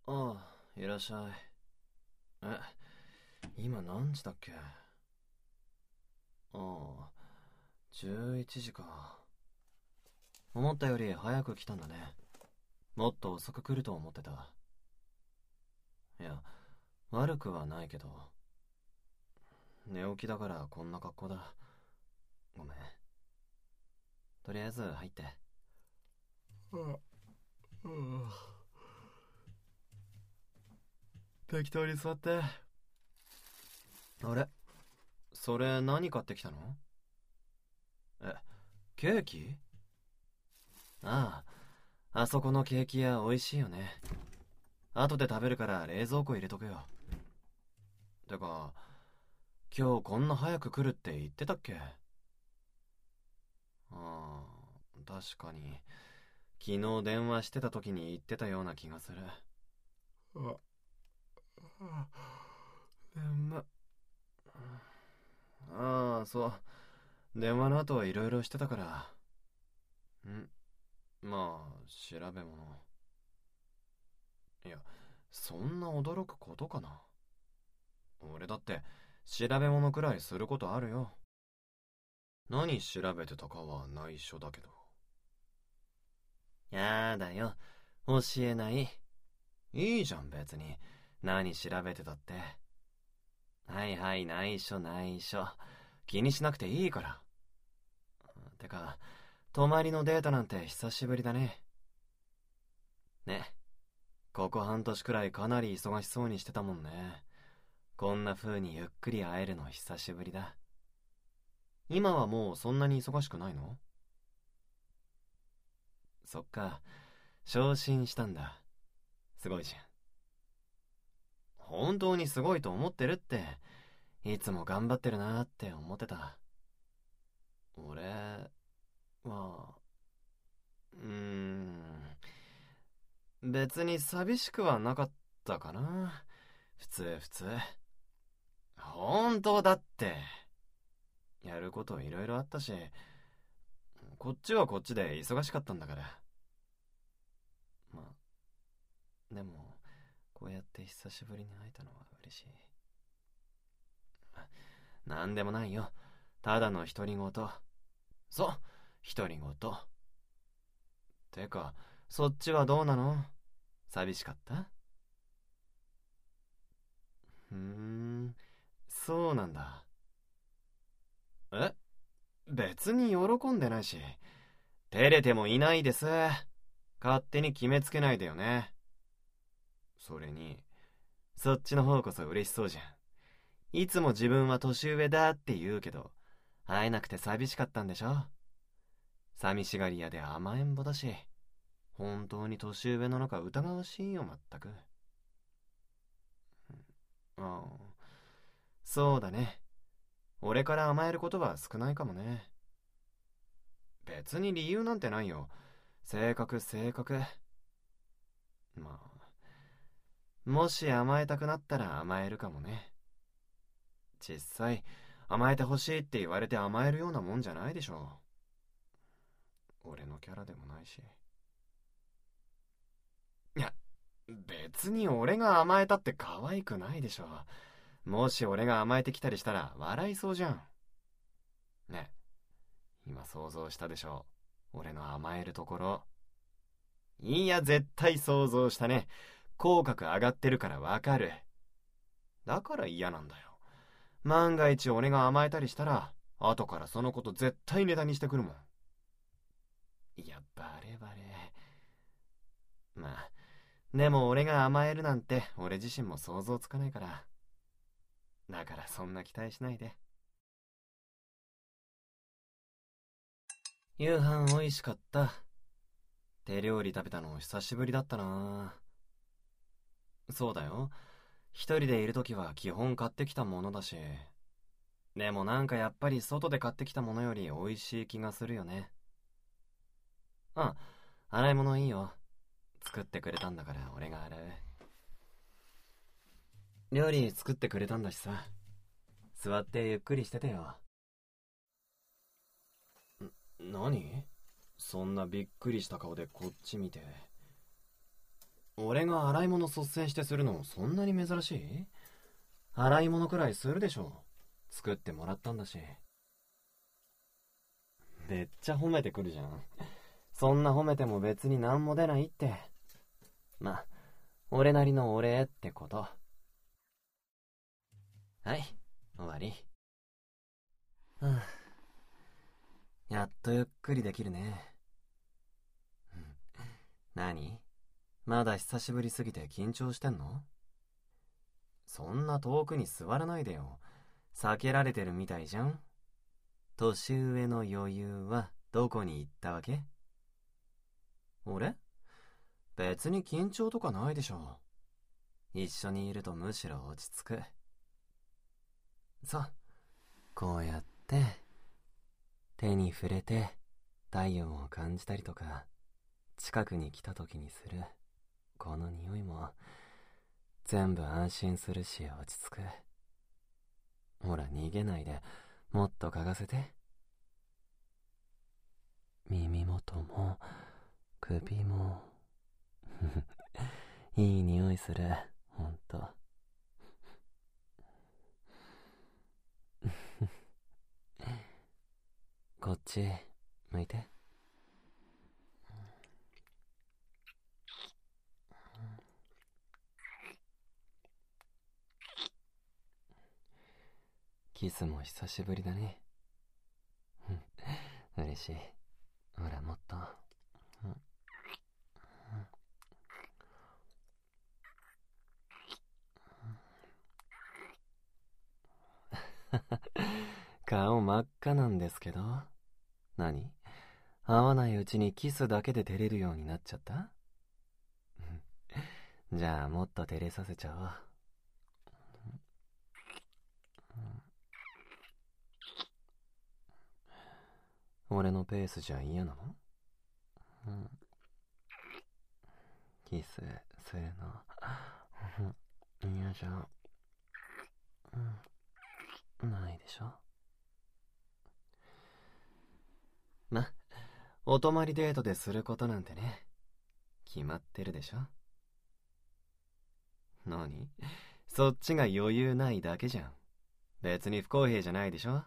ああ、いらっしゃい。え、今何時だっけ？ああ、11時か。思ったより早く来たんだね。もっと遅く来ると思ってた。いや、悪くはないけど。寝起きだからこんな格好だ。ごめん。とりあえず入って。適当に座って。あれ、それ何買ってきたの？え、ケーキ？ああ、あそこのケーキ屋美味しいよね。後で食べるから冷蔵庫入れとくよ。てか、今日こんな早く来るって言ってたっけ？ああ、確かに。昨日電話してた時に言ってたような気がする。あ、眠っ。ああ、そう。電話の後はいろいろしてたから。まあ、調べ物。いや、そんな驚くことかな。俺だって、調べ物くらいすることあるよ。何調べてたかは内緒だけど。やだよ。教えない。いいじゃん別に。何調べてたって。はいはい、内緒内緒。気にしなくていいから。てか、泊まりのデートなんて久しぶりだね。ね。ここ半年くらいかなり忙しそうにしてたもんね。こんな風にゆっくり会えるの久しぶりだ。今はもうそんなに忙しくないの？そっか。昇進したんだ。すごいじゃん。本当にすごいと思ってるって。いつも頑張ってるなって思ってた。俺は、別に寂しくはなかったかな。普通普通。本当だって。やることいろいろあったし、こっちはこっちで忙しかったんだから。まあ、でも、こうやって久しぶりに会えたのは嬉しい。なんでもないよ。ただの独り言。そう、独り言。てか、そっちはどうなの？寂しかった？そうなんだ。え、別に喜んでないし。照れてもいないです。勝手に決めつけないでよね。それに、そっちの方こそ嬉しそうじゃん。いつも自分は年上だって言うけど、会えなくて寂しかったんでしょ？寂しがり屋で甘えん坊だし、本当に年上なのか疑わしいよ、まったく。ああ、そうだね。俺から甘えることは少ないかもね。別に理由なんてないよ。性格性格。まあ、もし甘えたくなったら甘えるかもね。実際、甘えてほしいって言われて甘えるようなもんじゃないでしょ。俺のキャラでもないし。いや、別に俺が甘えたって可愛くないでしょ。もし俺が甘えてきたりしたら笑いそうじゃん。ね、今想像したでしょ。俺の甘えるところ。いや、絶対想像したね。口角上がってるからわかる。だから嫌なんだよ。万が一俺が甘えたりしたら、後からそのこと絶対ネタにしてくるもん。いや、バレバレ。まあ、でも俺が甘えるなんて俺自身も想像つかないから。だからそんな期待しないで。夕飯美味しかった。手料理食べたの久しぶりだったな。そうだよ。一人でいるときは基本買ってきたものだし。でもなんかやっぱり外で買ってきたものより美味しい気がするよね。あ、洗い物いいよ。作ってくれたんだから俺が洗う。料理作ってくれたんだしさ。座ってゆっくりしててよ。何？そんなびっくりした顔でこっち見て。 俺が洗い物率先してするのそんなに珍しい？洗い物くらいするでしょ。作ってもらったんだし。めっちゃ褒めてくるじゃん。そんな褒めても別に何も出ないって。ま、俺なりのお礼ってこと。はい、終わり。やっとゆっくりできるね。何？まだ久しぶりすぎて緊張してんの？そんな遠くに座らないでよ。避けられてるみたいじゃん。年上の余裕はどこに行ったわけ？俺？別に緊張とかないでしょ。一緒にいるとむしろ落ち着く。そう、こうやって手に触れて体温を感じたりとか、近くに来た時にするこの匂いも全部安心するし落ち着く。ほら逃げないで、もっと嗅がせて。耳元も首もいい匂いする、ほんと。こっち向いて。キスも久しぶりだね。嬉しい。ほらもっと。顔真っ赤なんですけど。何？会わないうちにキスだけで照れるようになっちゃった？じゃあもっと照れさせちゃおう。俺のペースじゃ嫌なの？キスするの嫌じゃないでしょ。ま、お泊まりデートですることなんてね、決まってるでしょ。何？そっちが余裕ないだけじゃん。別に不公平じゃないでしょ。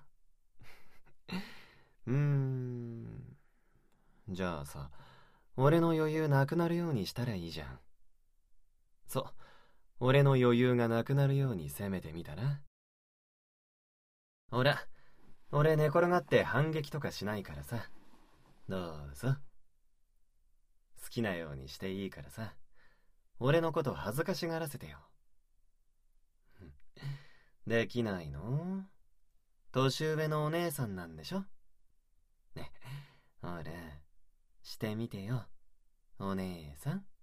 じゃあさ、俺の余裕なくなるようにしたらいいじゃん。そう、俺の余裕がなくなるように攻めてみたら。ほら、俺寝転がって反撃とかしないからさ。どうぞ。好きなようにしていいからさ。俺のこと恥ずかしがらせてよ。できないの？年上のお姉さんなんでしょ？ね、ほら、してみてよ、お姉さん。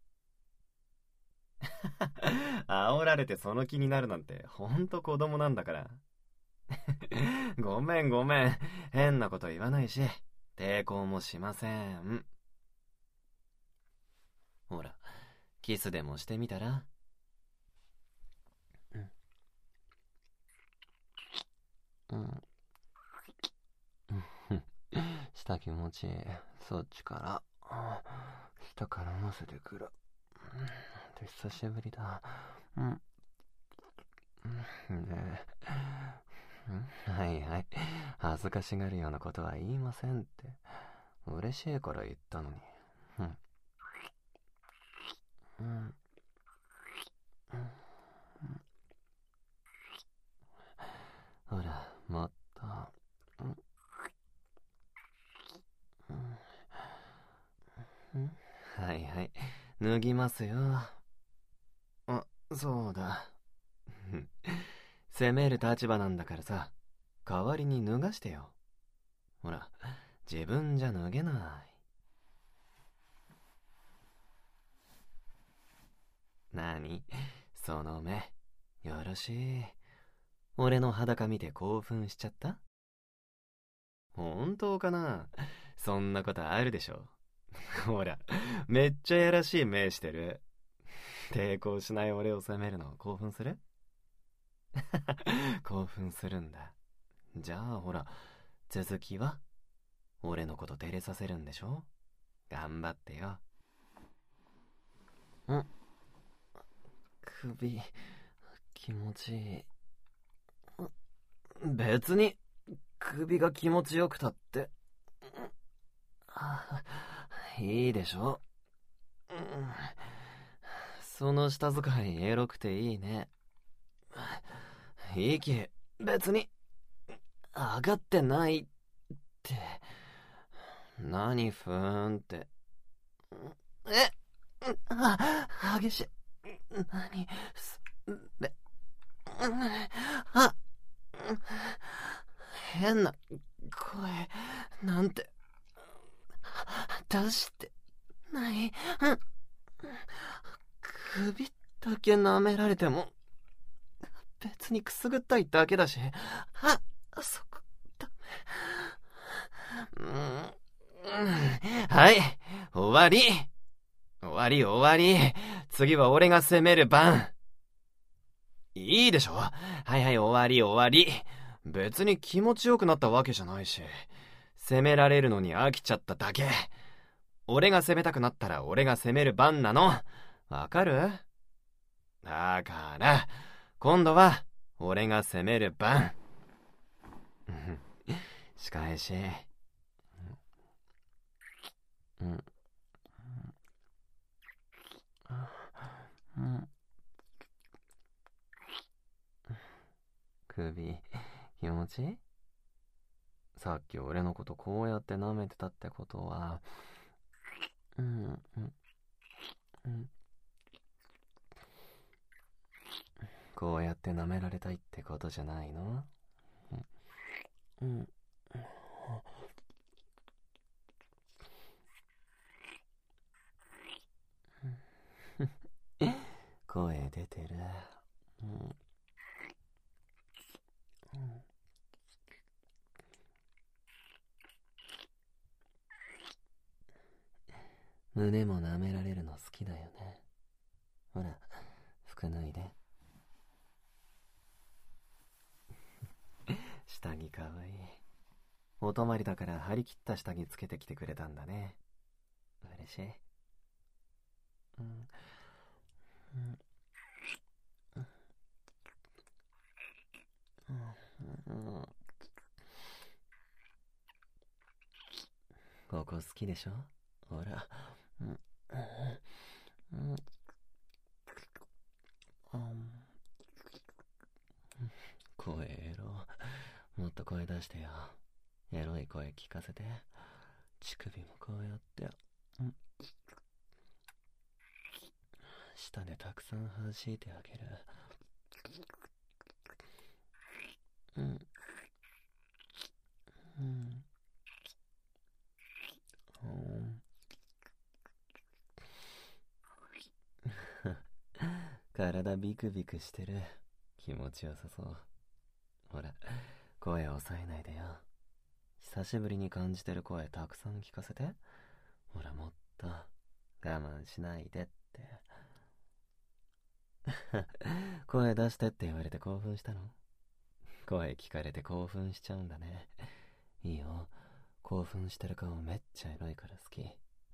煽られてその気になるなんてほんと子供なんだから。ごめんごめん、変なこと言わないし抵抗もしません。ほら、キスでもしてみたら？下気持ちいい。そっちから下から乗せてくる。久しぶりだ。はいはい、恥ずかしがるようなことは言いませんって。嬉しいから言ったのに。ほらもっと。はいはい、脱ぎますよ。あ、そうだ。責める立場なんだからさ、代わりに脱がしてよ。ほら、自分じゃ脱げない。なに？その目。よろしい。俺の裸見て興奮しちゃった？本当かな？そんなことあるでしょ。ほら、めっちゃやらしい目してる。抵抗しない俺を責めるの興奮する？興奮するんだ。じゃあほら、続きは？俺のこと照れさせるんでしょ？頑張ってよ。 首、気持ちいい。別に、首が気持ちよくたって。いいでしょ。その舌使いエロくていいね。息、別に、上がってないって。何ふーんって。激しい。何で、変な声なんて出してない。首だけ舐められても別にくすぐったいだけだし。そこダメ。はい、終わり。終わり。次は俺が攻める番。いいでしょ。はい終わり。別に気持ちよくなったわけじゃないし、攻められるのに飽きちゃっただけ。俺が攻めたくなったら俺が攻める番なの。わかる？だから、今度は俺が攻める番。仕返し。首、気持ちいい？さっき俺のことこうやって舐めてたってことは、こうやって舐められたいってことじゃないの？声出てる。胸も舐められるの好きだよね。ほら、服脱いで。下着かわいい。お泊まりだから張り切った下着つけてきてくれたんだね。嬉しい。ここ好きでしょ？ほら。声エロ。もっと声出してよ。エロい声聞かせて。乳首もこうやって。舌でたくさん弾いてあげる。体ビクビクしてる。気持ちよさそう。ほら、声抑えないでよ。久しぶりに感じてる声たくさん聞かせて。ほら、もっと我慢しないでって。声出してって言われて興奮したの？声聞かれて興奮しちゃうんだね。いいよ、興奮してる顔めっちゃエロいから好き。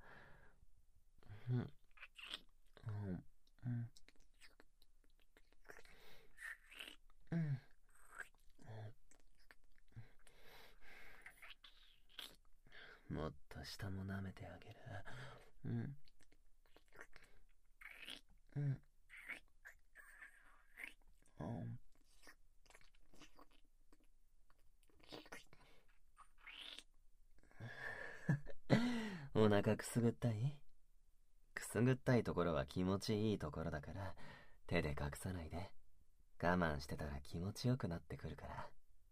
もっと下も舐めてあげる。お腹くすぐったい？くすぐったいところは気持ちいいところだから、手で隠さないで。我慢してたら気持ちよくなってくるから。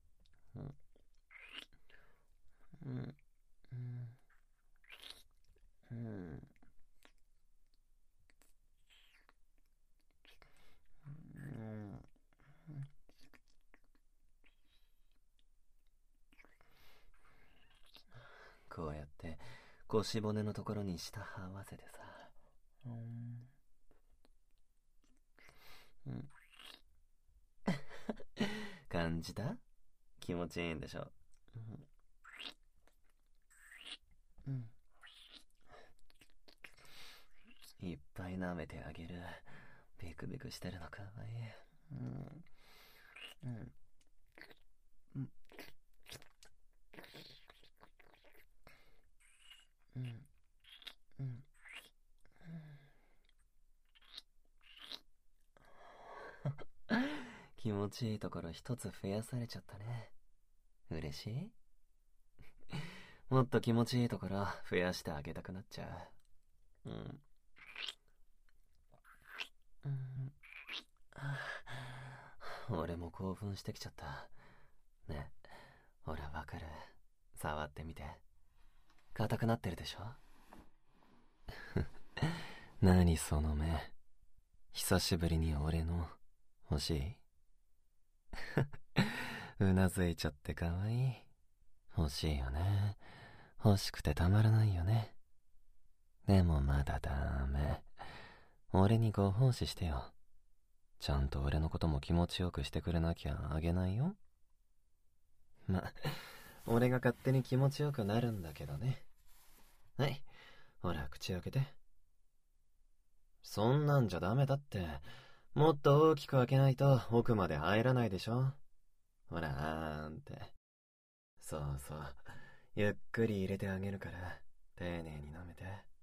こうやって腰骨のところに舌合わせてさ。感じた？気持ちいいんでしょ？いっぱい舐めてあげる。 ビクビクしてるのかわいい。うん。うん。うん。うん。気持ちいいところ一つ増やされちゃったね。嬉しい？もっと気持ちいいところ増やしてあげたくなっちゃう。うん。うん。俺も興奮してきちゃった。ね、ほらわかる。触ってみて。硬くなってるでしょ？何その目。久しぶりに俺の欲しい？うなずいちゃってかわいい。欲しいよね。欲しくてたまらないよね。でもまだダメ。俺にご奉仕してよ。ちゃんと俺のことも気持ちよくしてくれなきゃあげないよ。俺が勝手に気持ちよくなるんだけどね。はい、ほら口開けて。そんなんじゃダメだって。もっと大きく開けないと奥まで入らないでしょ。ほらーんって。そうそう。ゆっくり入れてあげるから、丁寧に舐めて。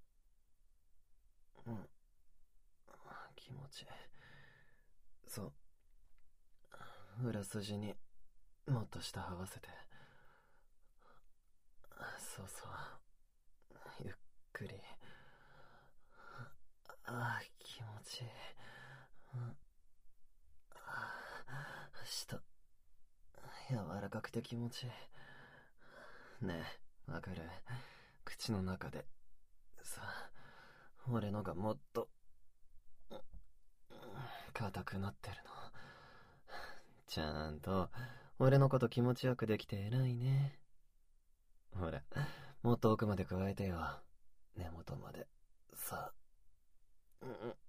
うん。気持ちいい。そう。裏筋にもっと下這わせて。そうそう。ゆっくり。気持ちいい。下、柔らかくて気持ちいい。ねえ、わかる？口の中で、さ、俺のがもっと、硬くなってるの。ちゃんと、俺のこと気持ちよくできて偉いね。ほら、もっと奥まで加えてよ。根元まで。さあ。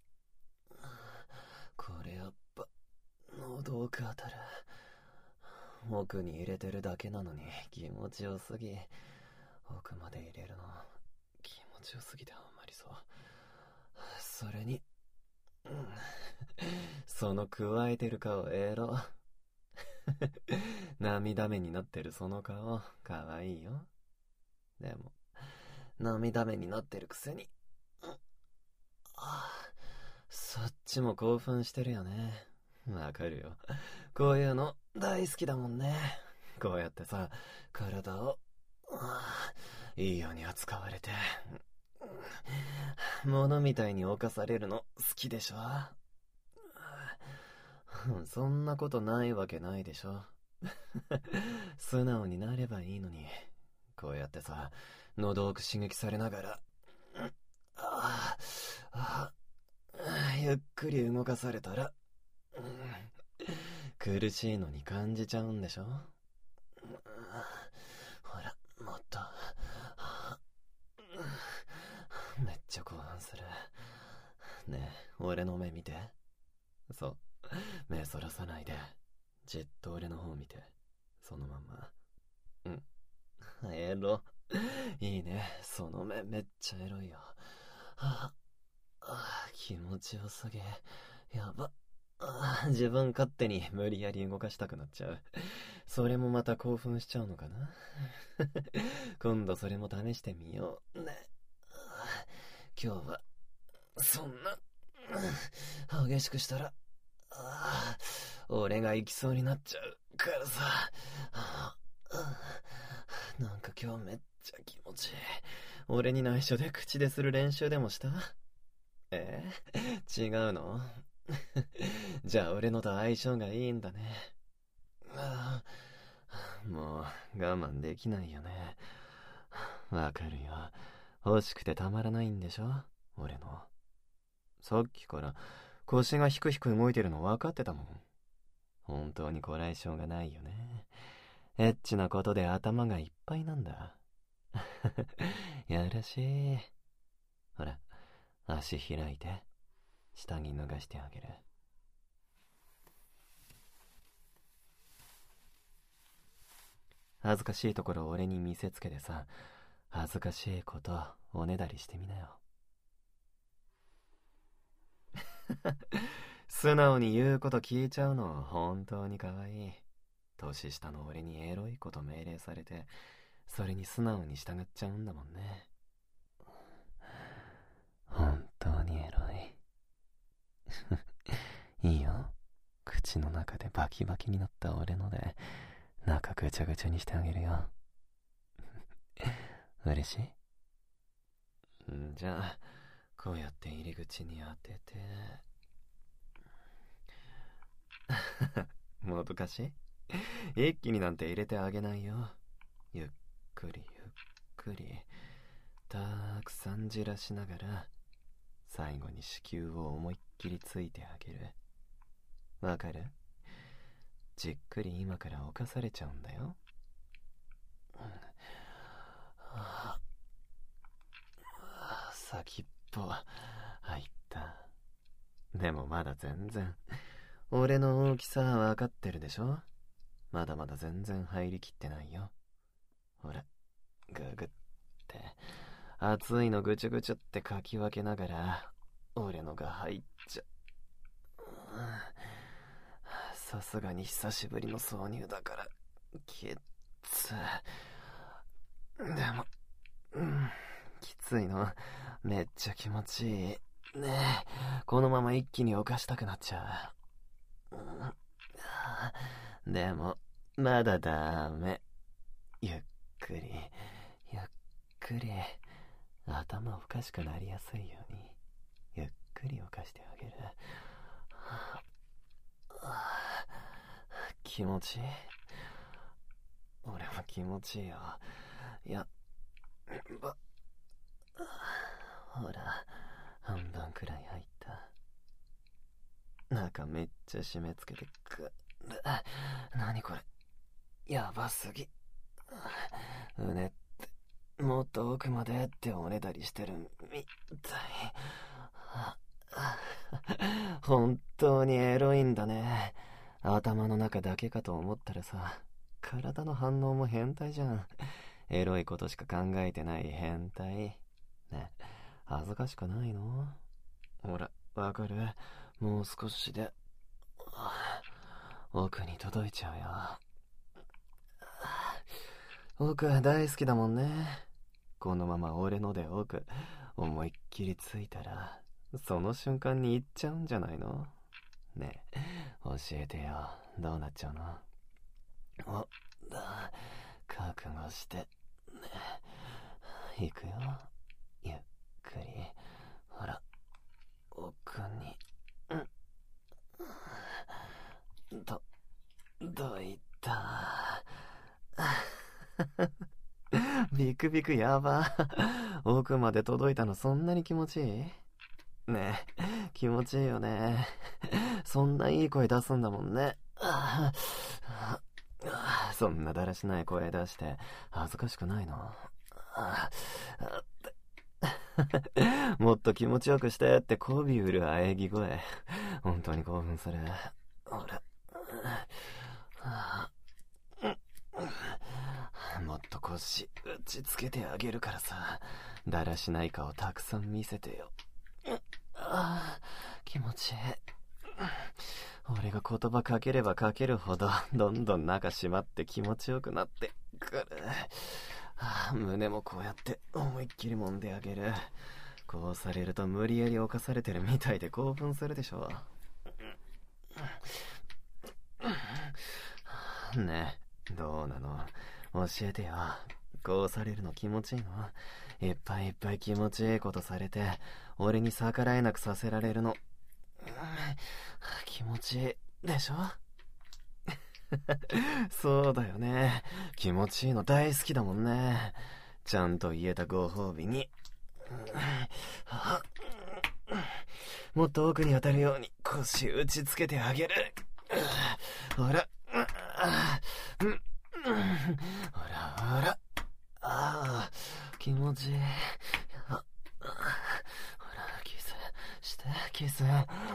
これやっぱ、喉奥当たる。奥に入れてるだけなのに気持ちよすぎ。奥まで入れるの気持ちよすぎてハマりそう。それに、その加えてる顔エロ。涙目になってるその顔かわいいよ。でも涙目になってるくせに、そっちも興奮してるよね。わかるよ。こういうの大好きだもんね。こうやってさ、体をいいように扱われて、物みたいに侵されるの好きでしょ。そんなことないわけないでしょ。素直になればいいのに。こうやってさ、喉奥刺激されながら、ゆっくり動かされたら、苦しいのに感じちゃうんでしょ。ほら、もっと。めっちゃ興奮する。ねえ、俺の目見て。そう、目そらさないで。じっと俺の方見て。そのまんま。エロ。いいね、その目めっちゃエロいよ。気持ちよすぎ。やば。自分勝手に無理やり動かしたくなっちゃう。それもまた興奮しちゃうのかな。今度それも試してみようね。今日はそんな激しくしたら俺が行きそうになっちゃうからさ。なんか今日めっちゃ気持ちいい。俺に内緒で口でする練習でもした？違うの？じゃあ俺のと相性がいいんだね。もう我慢できないよね。わかるよ。欲しくてたまらないんでしょ、俺の。さっきから腰がヒクヒク動いてるの分かってたもん。本当にこらえ性がないよね。エッチなことで頭がいっぱいなんだ。やらしい。ほら、足開いて下着脱がしてあげる。恥ずかしいところを俺に見せつけてさ、恥ずかしいことおねだりしてみなよ。 素直に言うこと聞いちゃうの本当に可愛い。年下の俺にエロいこと命令されて、それに素直に従っちゃうんだもんね。本当にエロい。いいよ。口の中でバキバキになった俺ので中ぐちゃぐちゃにしてあげるよ。嬉しい？じゃあこうやって入り口に当ててもどかしい？一気になんて入れてあげないよ。ゆっくりゆっくりたくさんじらしながら最後に子宮を思いっきりついてあげる。わかる？じっくり今から犯されちゃうんだよ。先っぽ入った。でもまだ全然俺の大きさわかってるでしょ？まだまだ全然入りきってないよ。ほらググって熱いのぐちゅぐちゅってかき分けながら俺のが入っちゃさすがに久しぶりの挿入だからきつでもきついのめっちゃ気持ちいいね。えこのまま一気に犯したくなっちゃう。でもまだダメ。ゆっくりゆっくり頭おかしくなりやすいようにゆっくり犯してあげる。気持ちいい？俺も気持ちいいよ。いやほら半分くらい入った。中めっちゃ締め付けてくる。何これやばすぎ。うねってもっと奥までっておねだりしてるみたい。本当にエロいんだね。頭の中だけかと思ったらさ、体の反応も変態じゃん。エロいことしか考えてない変態ね。恥ずかしくないの？ほらわかる？もう少しで奥に届いちゃうよ。奥大好きだもんね。このまま俺ので奥思いっきりついたらその瞬間に行っちゃうんじゃないの？ねえ教えてよ、どうなっちゃうの？覚悟してね。行くよゆっくり。ほら奥にどいたビクビクやば。奥まで届いたのそんなに気持ちいい？ねえ気持ちいいよね。そんないい声出すんだもんね。そんなだらしない声出して恥ずかしくないの？もっと気持ちよくしてって媚び売る喘ぎ声本当に興奮する。ほらもっと腰打ちつけてあげるからさ、だらしない顔たくさん見せてよ。気持ちいい。俺が言葉かければかけるほどどんどん中締まって気持ちよくなってくる。胸もこうやって思いっきり揉んであげる。こうされると無理やり犯されてるみたいで興奮するでしょ。ねえどうなの？教えてよ。こうされるの気持ちいいの？いっぱいいっぱい気持ちいいことされて俺に逆らえなくさせられるの、気持ちいいでしょ？そうだよね。気持ちいいの大好きだもんね。ちゃんと言えたご褒美にもっと奥に当たるように腰打ちつけてあげる。ほらほらほら気持ちいい。ほらキスしてキス。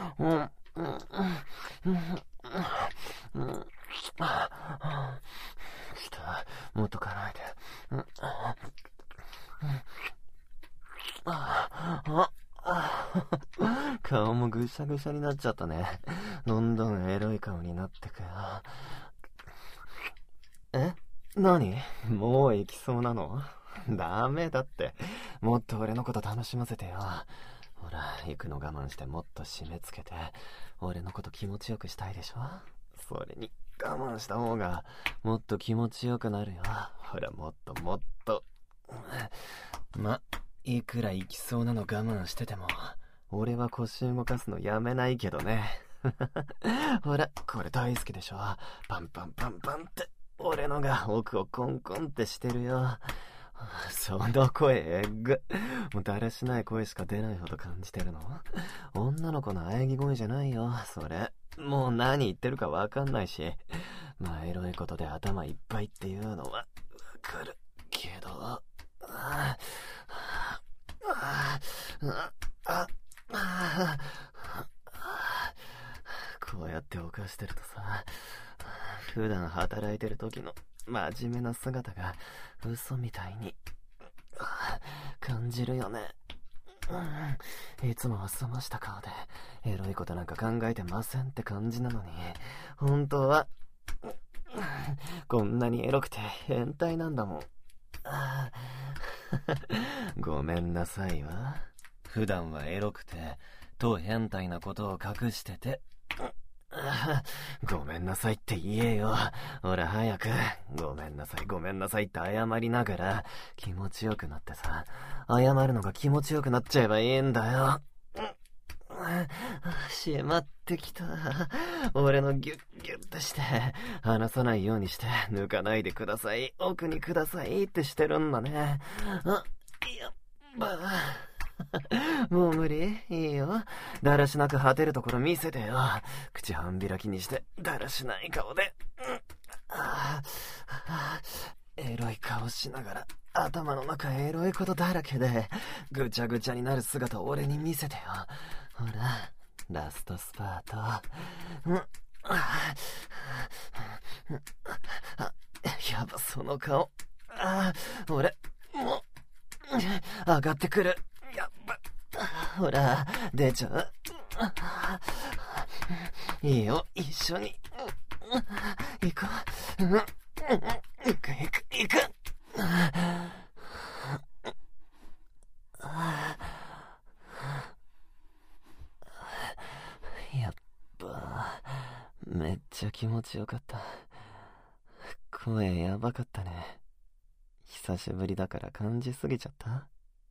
下もっとかないで。顔もうぐしゃぐしゃになっちゃったね。どんどんエロい顔になってくよ。え？何？もう行きそうなの？ダメだって。もっと俺のこと楽しませてよ。ほら、行くの我慢してもっと締め付けて、俺のこと気持ちよくしたいでしょ？それに、我慢した方が、もっと気持ちよくなるよ。ほら、もっともっと。ま、いくら行きそうなの我慢してても、俺は腰動かすのやめないけどね。ほら、これ大好きでしょ？パンパンパンパンって、俺のが奥をコンコンってしてるよ。その声えっぐ。もうだらしない声しか出ないほど感じてるの？女の子の喘ぎ声じゃないよ、それ。もう何言ってるかわかんないし。まあ、エロいことで頭いっぱいっていうのはわかるけど。こうやって犯してるとさ、普段働いてる時の真面目な姿が嘘みたいに感じるよね。いつもは澄ました顔でエロいことなんか考えてませんって感じなのに、本当はこんなにエロくて変態なんだもん。ごめんなさいわ。普段はエロくてと変態なことを隠してて。ごめんなさいって言えよ。ほら早く。ごめんなさいごめんなさいって謝りながら気持ちよくなってさ、謝るのが気持ちよくなっちゃえばいいんだよ。しまってきた。俺のギュッギュッとして離さないようにして抜かないでください、奥にくださいってしてるんだね。やっば。もう無理？いいよ。だらしなく果てるところ見せてよ。口半開きにしてだらしない顔で。エロい顔しながら頭の中エロいことだらけでぐちゃぐちゃになる姿を俺に見せてよ。ほら、ラストスパート。やば、その顔。俺もう上がってくる。やっば、ほら出ちゃう。いいよ、一緒に行こう。行く行く行く。やっぱめっちゃ気持ちよかった。声やばかったね。久しぶりだから感じすぎちゃった。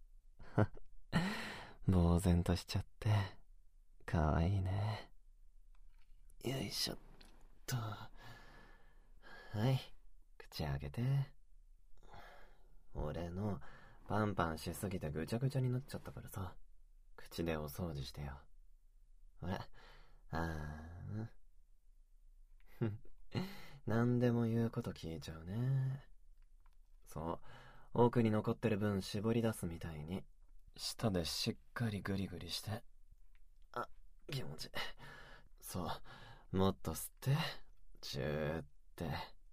呆然としちゃってかわいいね。よいしょっと。はい、口開けて。俺のパンパンしすぎてぐちゃぐちゃになっちゃったからさ、口でお掃除してよ。ほら、何でも言うこと聞いちゃうね。そう、奥に残ってる分絞り出すみたいに舌でしっかりグリグリして。気持ちいい。そう、もっと吸ってジューって。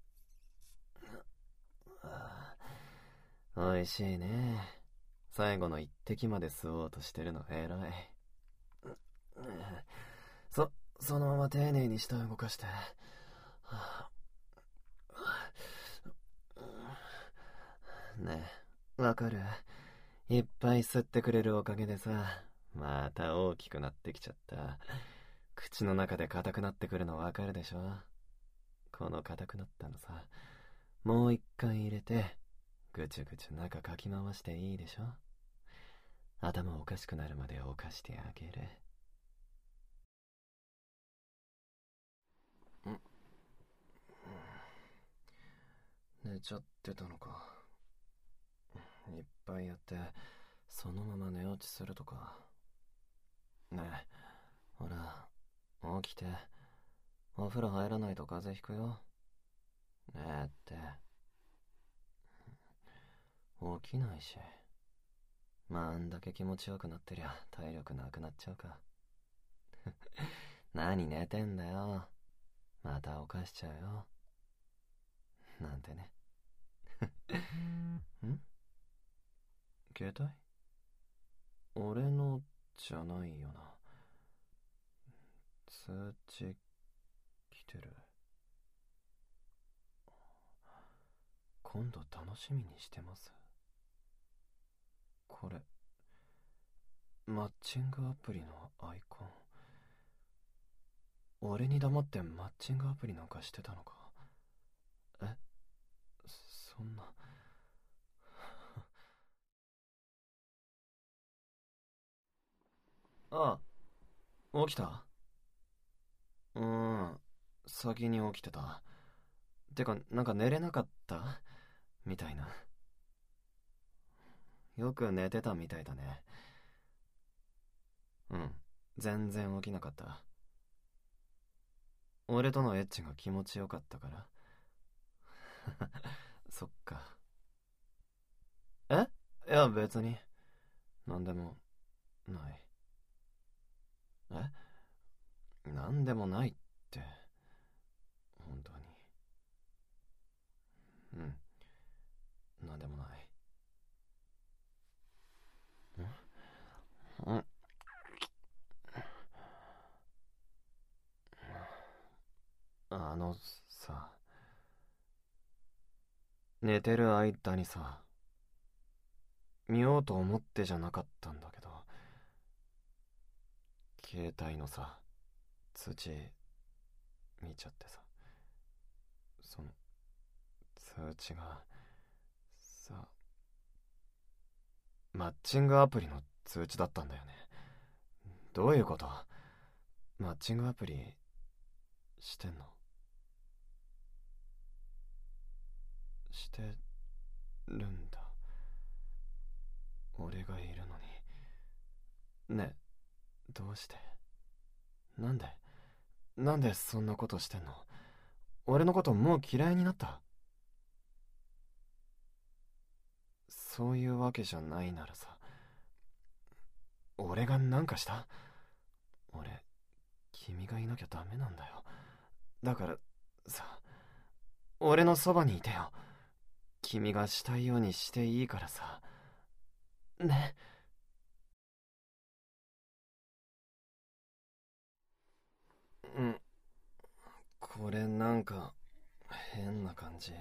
おいしいね。最後の一滴まで吸おうとしてるの偉い。そのまま丁寧に舌を動かして。ねえ、わかる？いっぱい吸ってくれるおかげでさ、また大きくなってきちゃった。口の中で硬くなってくるのわかるでしょ？この硬くなったのさ、もう一回入れてぐちゅぐちゅ中かき回していいでしょ？頭おかしくなるまでおかしてあげる。寝ちゃってたのか。いっぱいやってそのまま寝落ちするとか。ねえ、ほら起きて。お風呂入らないと風邪ひくよ。ねえって。起きないし。まあ、あんだけ気持ちよくなってりゃ体力なくなっちゃうか。何寝てんだよ。また起かしちゃうよ。なんてね。ん？携帯？俺のじゃないよな。 通知来てる。今度楽しみにしてます。これマッチングアプリのアイコン。俺に黙ってマッチングアプリなんかしてたのか。え、そんな。ああ、起きた？先に起きてた。てか、なんか寝れなかったみたいな。よく寝てたみたいだね。うん、全然起きなかった。俺とのエッチが気持ちよかったから。そっか。え、いや別に。なんでもない。なんでもないって。本当に。なんでもない。んんあのさ、寝てる間にさ、見ようと思ってじゃなかったんだけど、携帯のさ、通知見ちゃってさ、その通知がさ、マッチングアプリの通知だったんだよね。どういうこと？マッチングアプリしてんの？してるんだ。俺がいるのに。ねえ、どうして？なんでそんなことしてんの？俺のこともう嫌いになった？そういうわけじゃないならさ、俺がなんかした？俺、君がいなきゃダメなんだよ。だからさ、俺のそばにいてよ。君がしたいようにしていいからさ。ね。うん。これなんか変な感じ。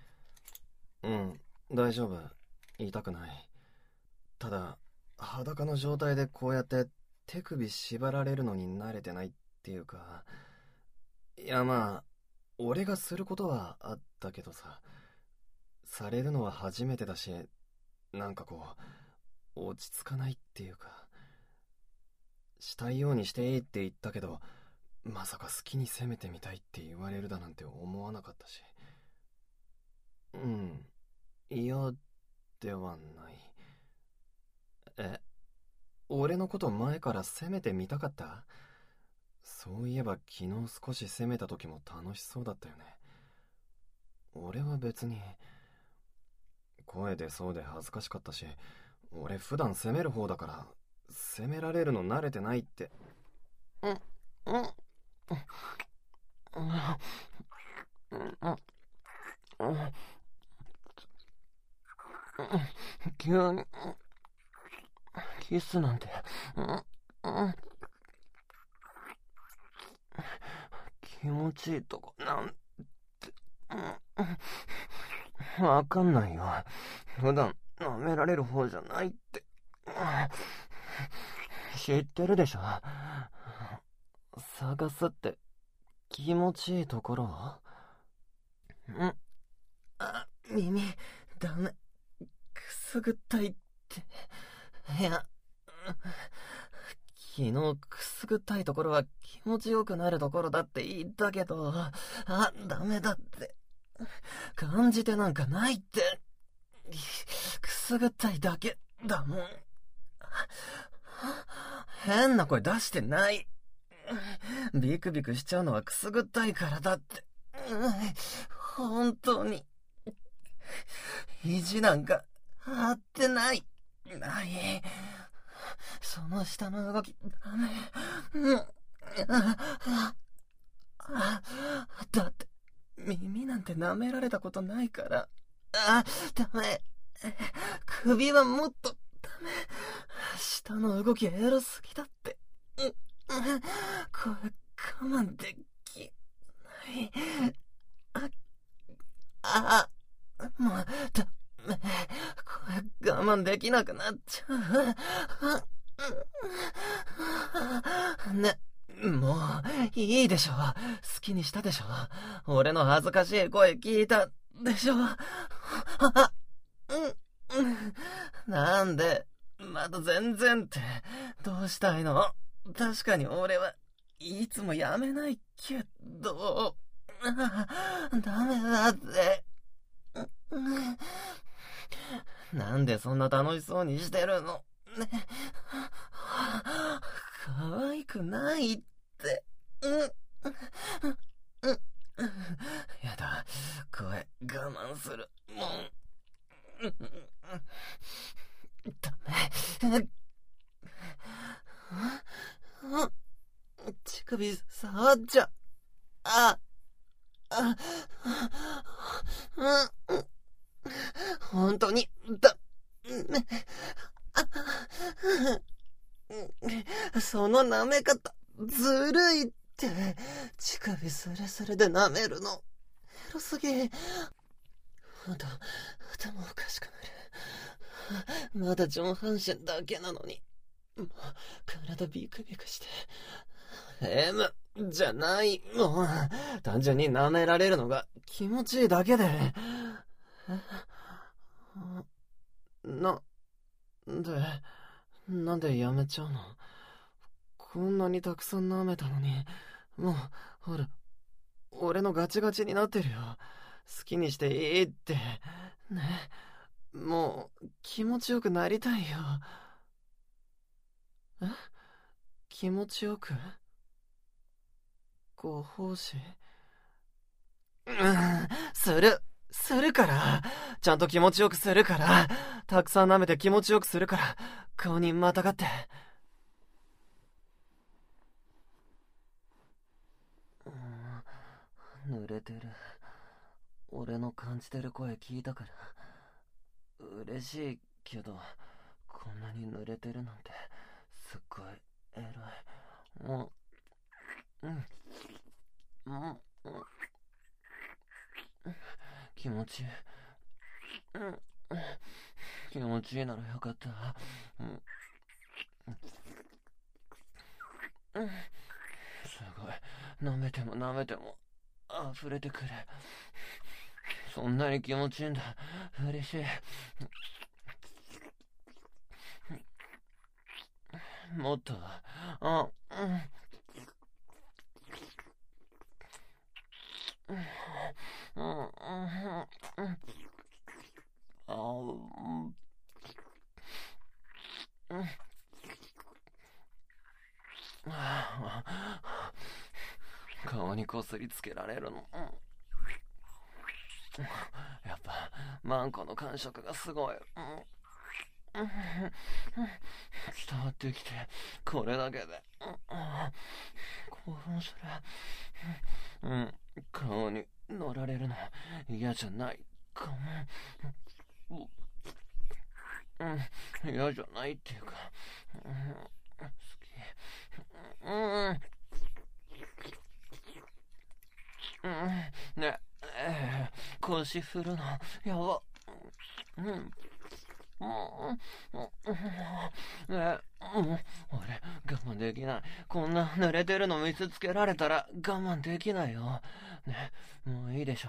大丈夫。痛くない。ただ、裸の状態でこうやって手首縛られるのに慣れてないっていうか。いやまあ、俺がすることはあったけどさ、されるのは初めてだし、なんかこう、落ち着かないっていうか、したいようにしていいって言ったけど、まさか好きに攻めてみたいって言われるだなんて思わなかったし。嫌ではない。え、俺のこと前から攻めてみたかった？そういえば昨日少し攻めた時も楽しそうだったよね。俺は別に、声出そうで恥ずかしかったし、俺普段攻める方だから、攻められるの慣れてないって。急にキスなんて、気持ちいいとこなんて、わかんないよ。普段舐められる方じゃないって。知ってるでしょ。探すって気持ちいいところは？耳、ダメ。くすぐったいって。いや、昨日くすぐったいところは気持ちよくなるところだって言ったけど、ダメだって。感じてなんかないって。くすぐったいだけだもん。変な声出してない。ビクビクしちゃうのはくすぐったいからだって。本当に。肘なんか張ってない。ない。その下の動き、ダメ。だって、耳なんて舐められたことないから。ダメ。首はもっと、ダメ。下の動きエロすぎだって。これ、 慢できない。もう、ダメ。これ我慢できなくなっちゃう。ね、もう、いいでしょ。好きにしたでしょ。俺の恥ずかしい声聞いたでしょ。なんで、まだ全然って、どうしたいの？確かに俺はいつもやめないけど、ダメだって。なんでそんな楽しそうにしてるの？ね、可愛くないって。やだ、声我慢するもん。ダメ。乳首触っちゃ。本当に、その舐め方、ずるいって。乳首スレスレで舐めるの。エロすぎ。頭おかしくなる。まだ上半身だけなのに。もう、体ビクビクして。M じゃない。もう、単純に舐められるのが気持ちいいだけで。なんでやめちゃうの？こんなにたくさん舐めたのに、もう、ほら、俺のガチガチになってるよ。好きにしていいって。ね。もう、気持ちよくなりたいよ。気持ちよく？ご奉仕？するから。ちゃんと気持ちよくするから。たくさん舐めて気持ちよくするから。顔にまたがって。濡れてる。俺の感じてる声聞いたから。嬉しいけど、こんなに濡れてるなんて、すっごい偉い。気持ちいい。気持ちいいならよかった。すごい。舐めても舐めても溢れてくる。そんなに気持ちいいんだ。嬉しい。もっと。顔にこすりつけられるの。やっぱマンコの感触がすごい。伝わってきて、これだけで興奮する。顔に乗られるの嫌じゃないかも。嫌じゃないっていうか、好き。ねえ、腰振るのやば。俺我慢できない。こんな濡れてるの見せつけられたら我慢できないよ。ね、もういいでしょ。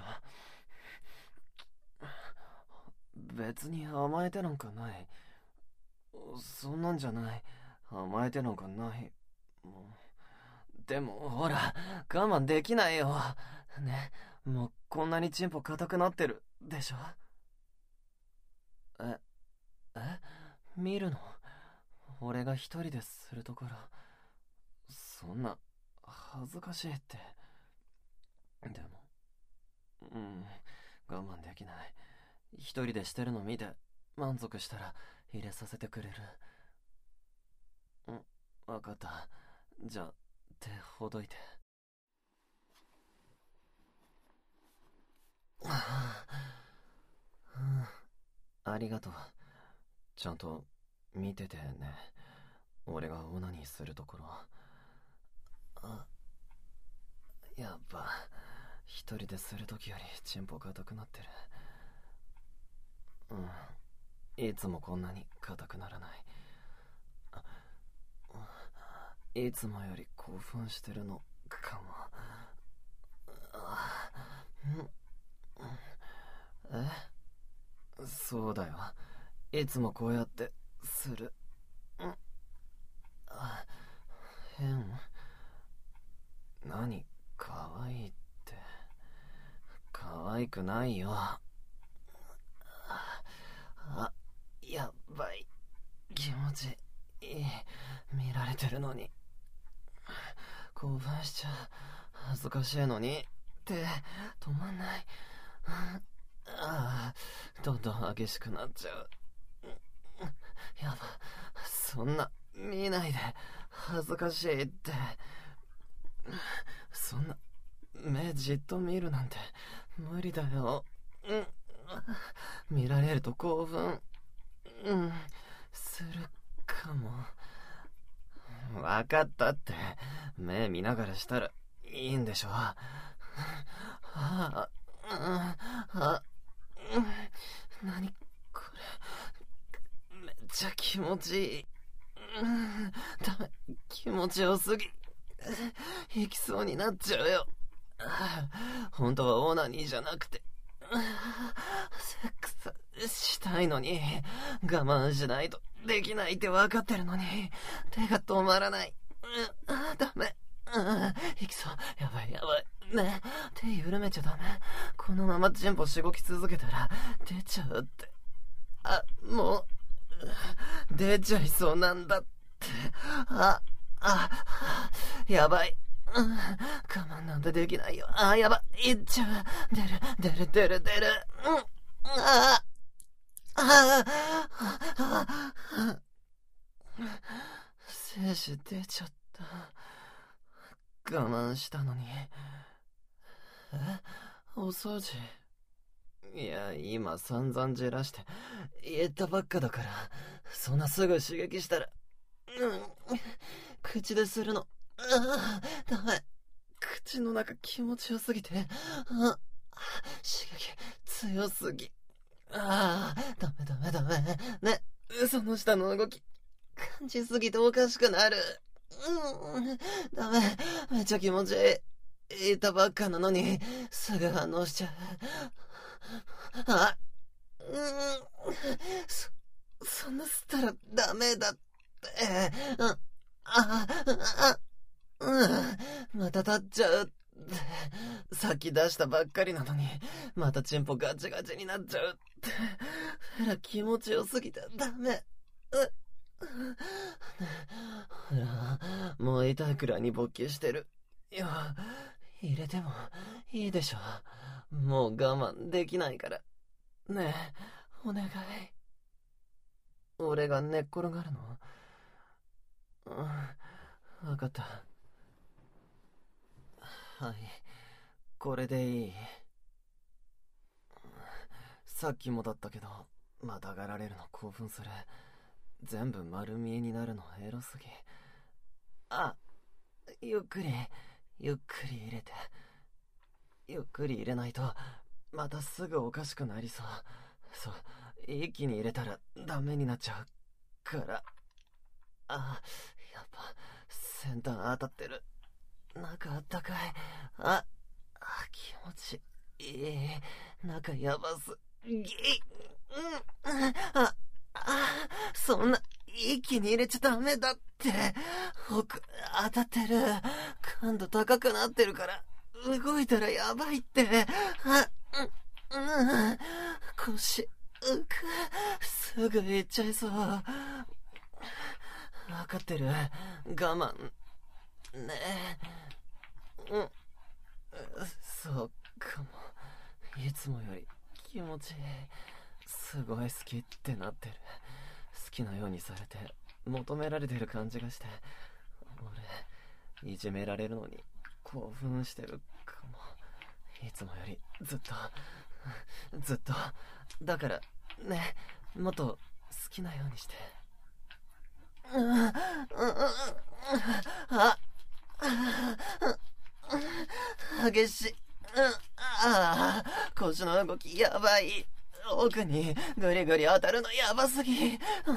別に甘えてなんかない。そんなんじゃない。甘えてなんかない。でもほら、我慢できないよ。ね、もうこんなにチンポ硬くなってるでしょ。見るの？俺が一人でするところ。そんな恥ずかしいって。でも我慢できない。一人でしてるの見て満足したら入れさせてくれる。わかった。じゃあ手ほどいて。ありがとう。ちゃんと見ててね。俺がオナニーするところ。 一人でするときよりチンポ硬くなってる。いつもこんなに硬くならない。いつもより興奮してるのかも。そうだよ。いつもこうやってする。変。何、可愛いって。可愛くないよ。やばい。気持ちいい。見られてるのに。興奮しちゃう。恥ずかしいのに。って止まんない。どんどん激しくなっちゃう。やば、そんな見ないで。恥ずかしいって。そんな目じっと見るなんて無理だよ。見られると興奮するかも。わかったって。目見ながらしたらいいんでしょ。何これ、めっちゃ気持ちいい。ダメ、気持ちよすぎ。行きそうになっちゃうよ。本当はオナニーじゃなくてセックスしたいのに、我慢しないとできないって分かってるのに手が止まらない。ダメ。行きそう。やばいやばい。ね、手緩めちゃダメ。このままチンポしごき続けたら出ちゃうって。もう出ちゃいそうなんだって。やばい。我慢なんてできないよ。やばい。いっちゃう。出る。精子出ちゃった。我慢したのに。お掃除。いや、今散々じらして言ったばっかだから、そんなすぐ刺激したら、口でするの。ダメ。口の中気持ちよすぎて、刺激強すぎ。ダメ。ね、その下の動き感じすぎておかしくなる。ダメ。めっちゃ気持ちいい。言ったばっかなのにすぐ反応しちゃう。そんな吸ったらダメだって。また立っちゃうって。さっき出したばっかりなのにまたチンポガチガチになっちゃうって。ほら、気持ちよすぎてダメ。ほら、もう痛いくらいに勃起してるよ。入れてもいいでしょ。もう我慢できないから。ねえ、お願い。俺が寝っ転がるの？わかった。はい、これでいい。さっきもだったけど、またがられるの興奮する。全部丸見えになるのエロすぎ。ゆっくり入れて。ゆっくり入れないとまたすぐおかしくなりそう。そう、一気に入れたらダメになっちゃうから。やっぱ先端当たってる。中あったかい。気持ちいい。中やばすぎ。そんな一気に入れちゃダメだって。奥当たってる。感度高くなってるから動いたらやばいって。腰すぐいっちゃいそう。分かってる。我慢ねえ。そうかも。いつもより気持ちいい。すごい好きってなってる。好きなようにされて求められてる感じがして、俺いじめられるのに興奮してるかも。いつもよりずっと。だからね、もっと好きなようにして。激しい。 ああ、腰の動きやばい。奥にぐりぐり当たるのやばすぎ。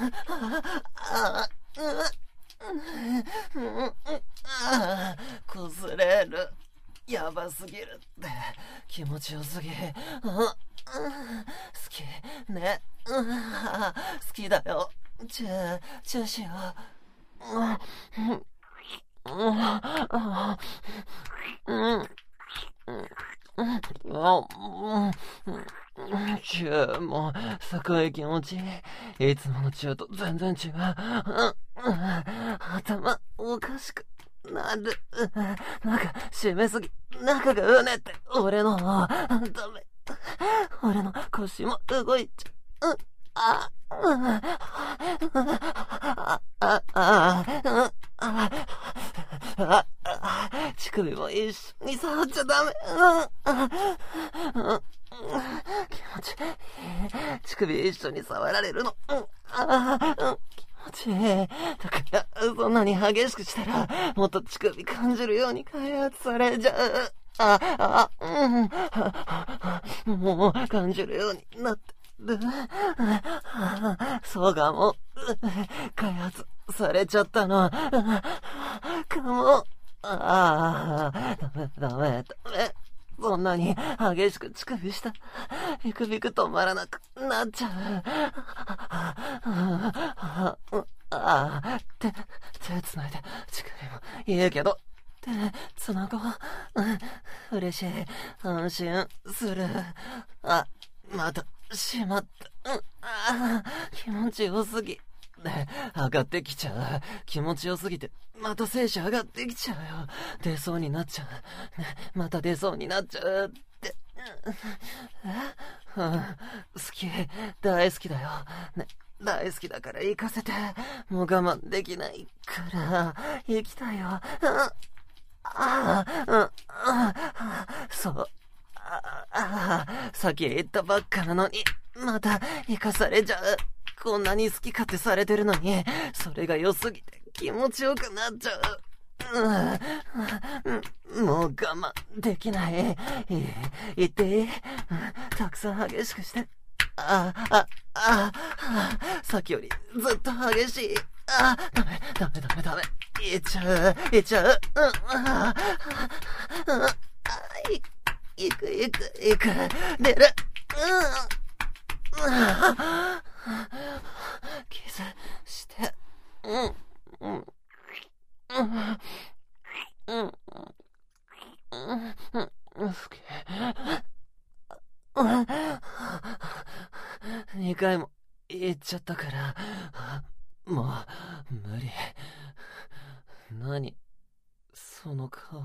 擦れる。やばすぎるって気持ちよすぎ。好きね。好きだよ。チューしよチューもすごい気持ちいい。いつものチューと全然違う。頭おかしくなる。なんか締めすぎ、中がうねって俺のダメ。俺の腰も動いちゃう。乳首も一緒に触っちゃダメ。気持ちいい。乳首一緒に触られるの。気持ちいい。だからそんなに激しくしたらもっと乳首感じるように開発されちゃう。もう感じるようになってる。そうかも。開発されちゃったの。かも。ダメ。そんなに激しく乳首した。ビクビク止まらなくなっちゃう。手繋いで乳首もいいけど、手繋ごう。嬉しい。安心する。またしまった。気持ちよすぎ。上がってきちゃう。気持ちよすぎてまた精子上がってきちゃうよ。出そうになっちゃう。また出そうになっちゃうって。好き。大好きだよ。大好きだから行かせて。もう我慢できないから行きたいよ。そう。さっき言ったばっかなのにまた行かされちゃう。こんなに好き勝手されてるのに、それが良すぎて気持ちよくなっちゃう。もう我慢できない。言っていい？たくさん激しくして。さっきよりずっと激しい。ダメ。言っちゃう。行く。出る。キスして。好き。2回も言っちゃったから、もう無理。何その顔。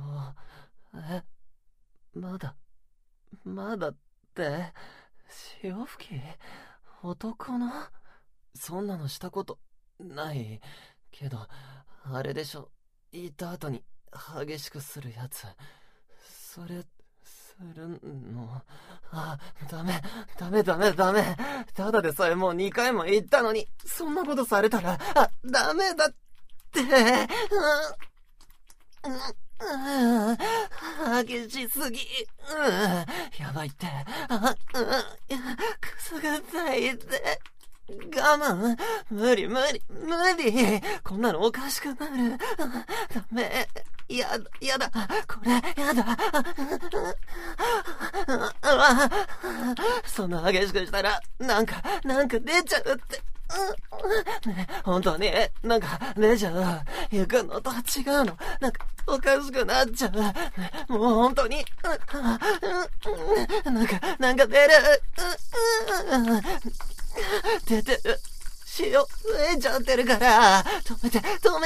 まだって潮吹き？男の？そんなのしたことないけど、あれでしょ、言った後に激しくするやつ。それするの？ダメ。ただでさえもう2回も言ったのに、そんなことされたらダメだって。激しすぎ。やばいって。くすぐったいって。我慢。無理。こんなのおかしくなる。ダメ。やだ。これ、やだ。そんな激しくしたら、なんか出ちゃうって。本当になんか出ちゃう。行くのとは違うの。なんかおかしくなっちゃう。もう本当になんか出る。出てる。塩増えちゃってるから止めて。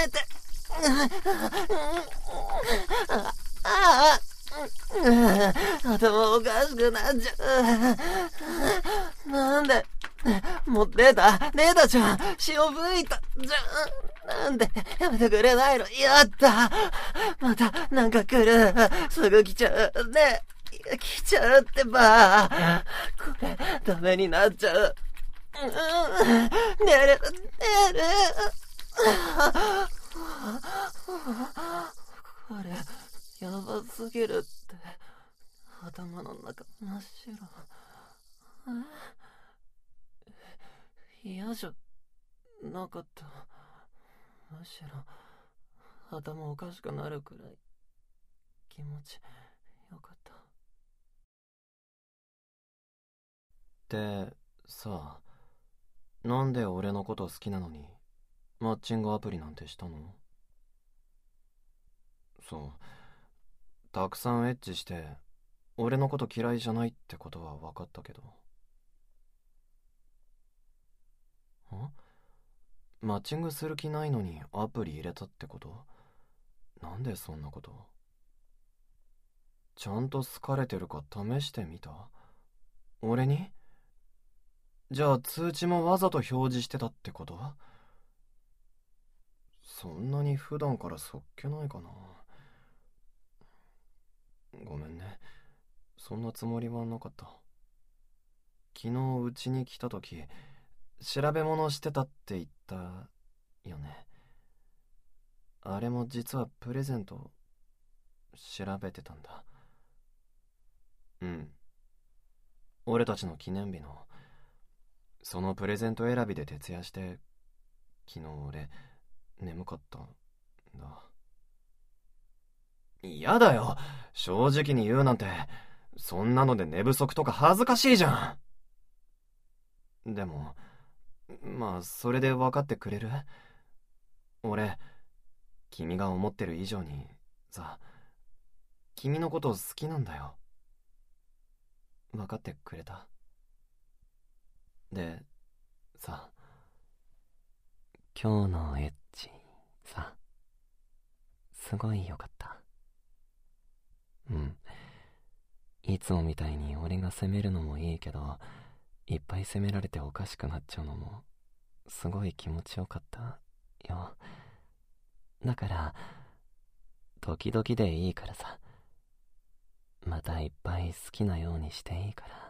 頭おかしくなっちゃう。なんでもう出たじゃん。潮吹いたじゃん。なんでやめてくれないの？やった。またなんか来る。すぐ来ちゃうね。来ちゃうってば。これダメになっちゃう。寝る。これやばすぎるって。 頭の中真っ白。嫌じゃなかった。むしろ頭おかしくなるくらい気持ちよかった。でさ、なんで俺のこと好きなのにマッチングアプリなんてしたの？そう、たくさんエッチして俺のこと嫌いじゃないってことは分かったけど。マッチングする気ないのにアプリ入れたってこと？なんでそんなこと？ちゃんと好かれてるか試してみた？俺に？じゃあ通知もわざと表示してたってこと？そんなに普段からそっけないかな。ごめんね、そんなつもりはなかった。昨日うちに来た時調べ物してたって言ったよね。あれも実はプレゼント調べてたんだ。うん、俺たちの記念日のそのプレゼント選びで徹夜して昨日俺眠かったんだ。嫌だよ、正直に言うなんて。そんなので寝不足とか恥ずかしいじゃん。でもまあそれで分かってくれる？俺君が思ってる以上にさ、君のこと好きなんだよ。分かってくれた？でさ、今日のエッチさ、すごいよかった。うん、いつもみたいに俺が責めるのもいいけど、いっぱい責められておかしくなっちゃうのもすごい気持ちよかったよ。だから時々でいいからさ、またいっぱい好きなようにしていいから。